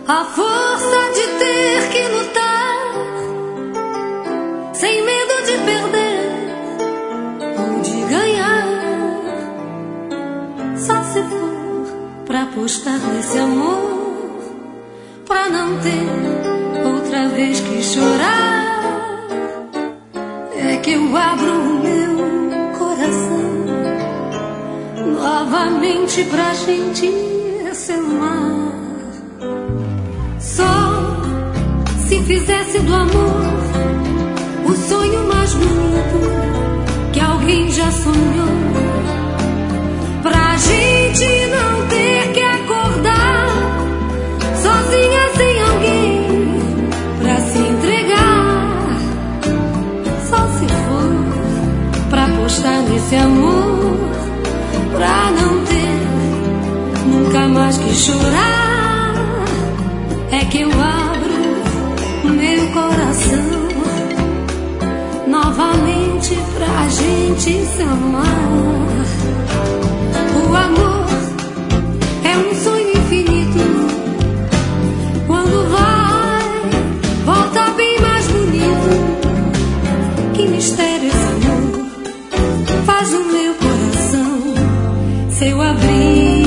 A força de ter que lutar, sem medo de perder ou de ganhar. Só se for pra apostar nesse amor, pra não ter outra vez que chorar. É que eu abro o meu coração novamente pra gente se amar. Só se fizesse do amor o sonho mais bonito que alguém já sonhou, pra gente não ter que acordar sozinha sem alguém pra se entregar. Só se for pra apostar nesse amor, pra não ter nunca mais que chorar. É que eu abro meu coração novamente pra gente se amar. O amor é um sonho infinito, quando vai, volta bem mais bonito. Que mistério esse amor faz o meu coração seu abrigo.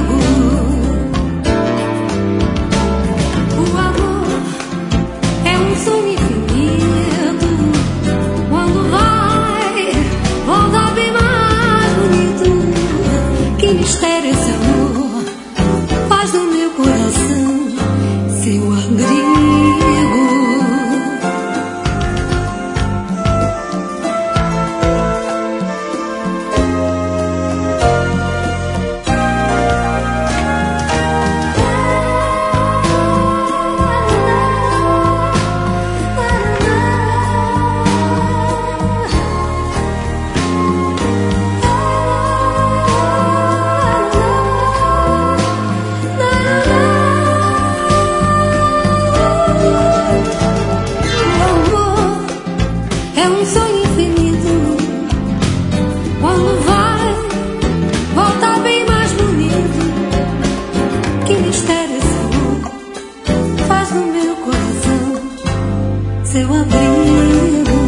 Mistério esse amor faz do meu coração seu abrigo. Seu abrigo.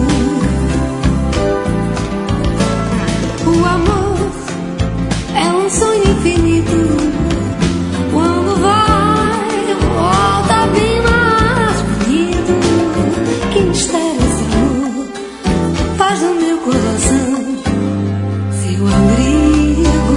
O amor é um sonho infinito, quando vai, volta bem mais bonito. Que mistério esse amor faz do meu coração seu abrigo.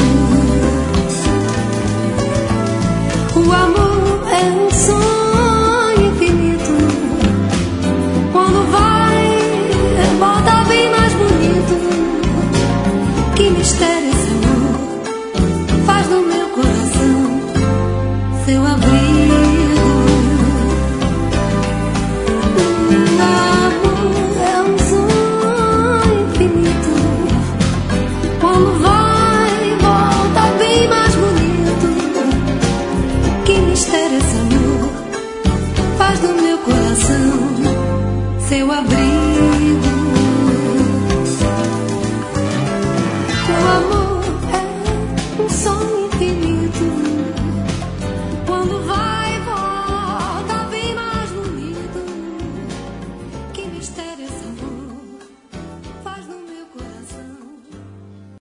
O amor é um sonho infinito, quando vai, volta bem mais bonito. Que mistério esse amor faz do meu coração seu abrigo. O amor é um sonho infinito, quando vai, volta bem mais bonito. Que mistério esse amor faz do meu coração seu abrigo.